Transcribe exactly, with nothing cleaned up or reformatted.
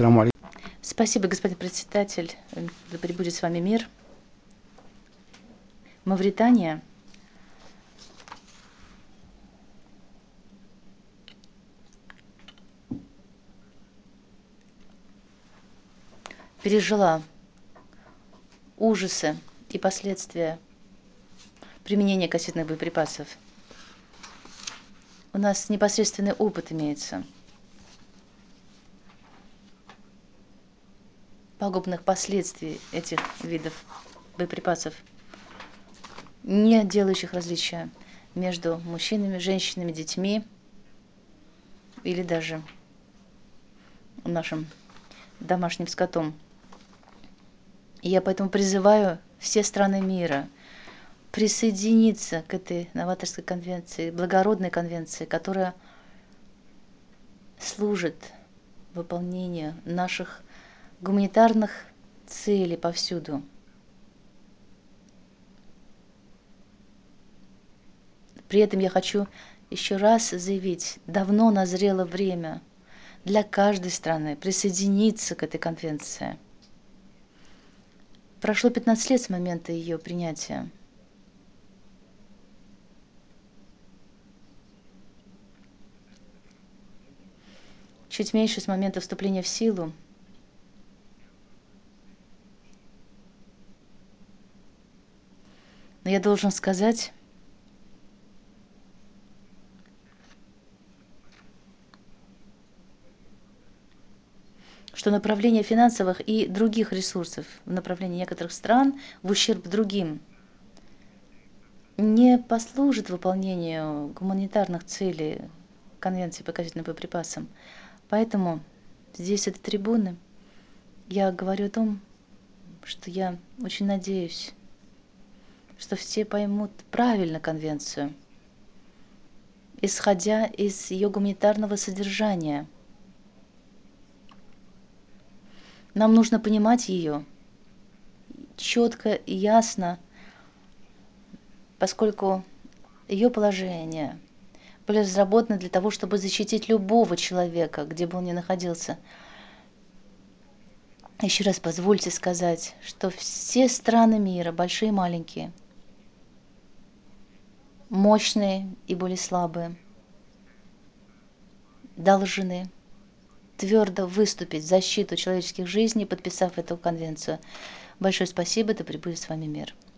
Салам алейкум. Спасибо, господин председатель. Да пребудет с вами мир. Мавритания пережила ужасы и последствия применения кассетных боеприпасов. У нас непосредственный опыт имеется пагубных последствий этих видов боеприпасов, не делающих различия между мужчинами, женщинами, детьми или даже нашим домашним скотом. И я поэтому призываю все страны мира присоединиться к этой новаторской конвенции, благородной конвенции, которая служит выполнению наших гуманитарных целей повсюду. При этом я хочу еще раз заявить, давно назрело время для каждой страны присоединиться к этой конвенции. Прошло пятнадцать лет с момента ее принятия. Чуть меньше с момента вступления в силу. Но я должен сказать, что направление финансовых и других ресурсов в направлении некоторых стран в ущерб другим не послужит выполнению гуманитарных целей Конвенции по кассетным боеприпасам. Поэтому здесь, с этой трибуны, я говорю о том, что я очень надеюсь, что все поймут правильно конвенцию, исходя из ее гуманитарного содержания. Нам нужно понимать ее четко и ясно, поскольку ее положения были разработаны для того, чтобы защитить любого человека, где бы он ни находился. Еще раз позвольте сказать, что все страны мира, большие и маленькие, мощные и более слабые, должны твердо выступить в защиту человеческих жизней, подписав эту конвенцию. Большое спасибо, да пребудет с вами мир.